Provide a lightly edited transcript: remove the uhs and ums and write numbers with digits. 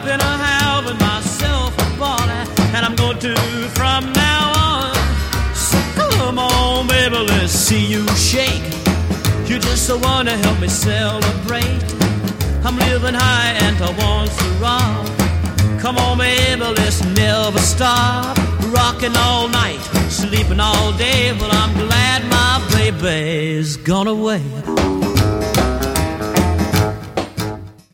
been having myself a ball, and I'm going to from now on. So come on, baby, let's see you shake. You just the one to help me celebrate. I'm living high and I want to rock. Come on, baby, let's never stop. Rocking all night, sleeping all day. Well, I'm glad my baby's gone away.